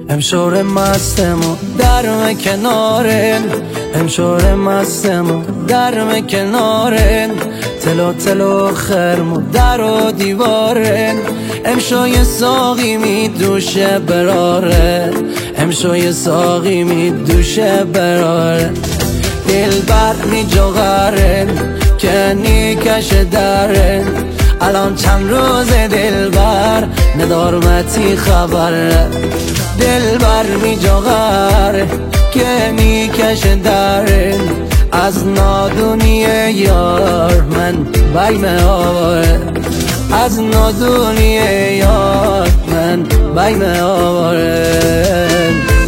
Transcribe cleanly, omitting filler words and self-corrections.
امشور مستمو درم کنارن، امشور مستمو درم کنارن، تلو خرمو در و دیوارن، امشوی ساقی می دوشه براره، امشوی ساقی می دوشه براره، دلبر می جغرن که نیکش درن، الان چند روز دلبر ندارمتی خبر، دلبر می جغر که نیکش درن، از نادونی یار من بیم آواره، از نادونی یار من بیم آواره.